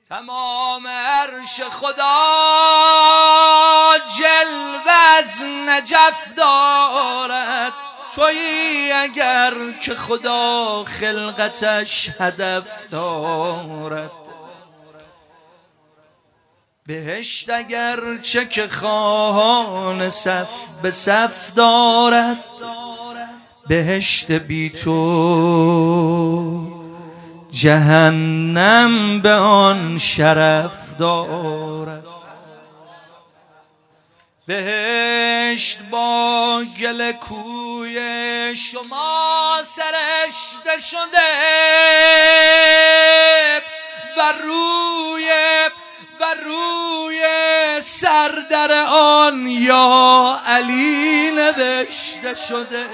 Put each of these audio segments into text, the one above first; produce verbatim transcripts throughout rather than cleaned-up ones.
تمام عرش خدا جلوه از نجف دارد، تویی اگر که خدا خلقتش هدف دارد. بهشت اگر چه که خواهان صف به صف دارد، بهشت بی تو جهنم به آن شرف دارد. بهشت با گل کوی شما سرشته شده و روی و روی سردر آن یا علی نوشته شده.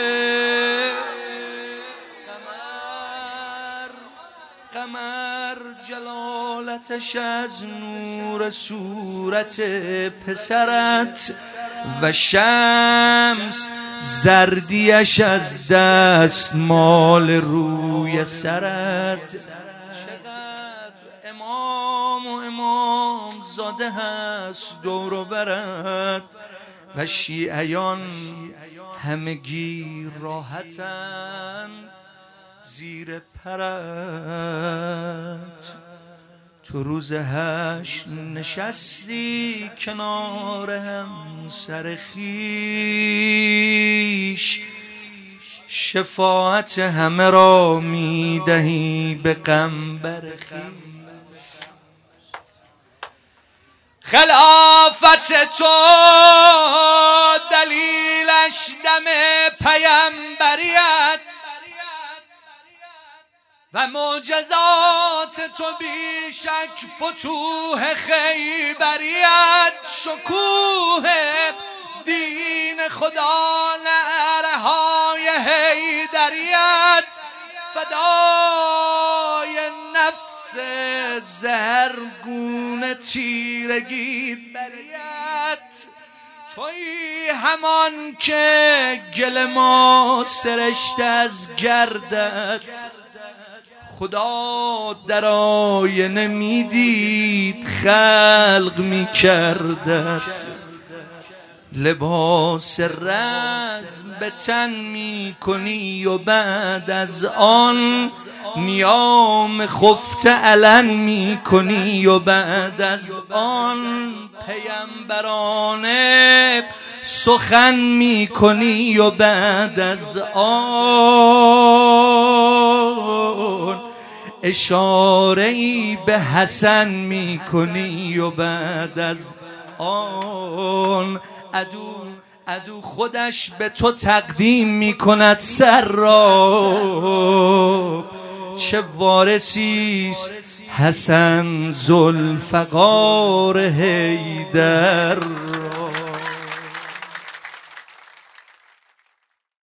قمر جلالتش از نور صورت پسرت و شمس زردیش از دست مال روی سرت. چقدر امام و امام زاده هست دور و برت و شیعیان همگی راحتن زیر پرت. تو روز هشت نشستی کنار هم سر خویش، شفاعت همه را میدهی به قنبر خویش. خلافت تو دلیلش دم پیمبریت و معجزات تو بیشک فتوح خیبریت. شکوه دین خدا نعرهای حیدریت، فدای نفس زهرگون تیرگی بریت. تویی همان که گل ما سرشته از گردت، خدا در آینه میدید خلق میکردت. لباس رزم به تن میکنی و بعد از آن نیام خفته علن میکنی و بعد از آن پیمبرانه سخن میکنی و بعد از آن اشاره ای به حسن میکنی و بعد از آن عدو عدو خودش به تو تقدیم میکند سر را. چه وارثیست حسن ذوالفقار حیدر.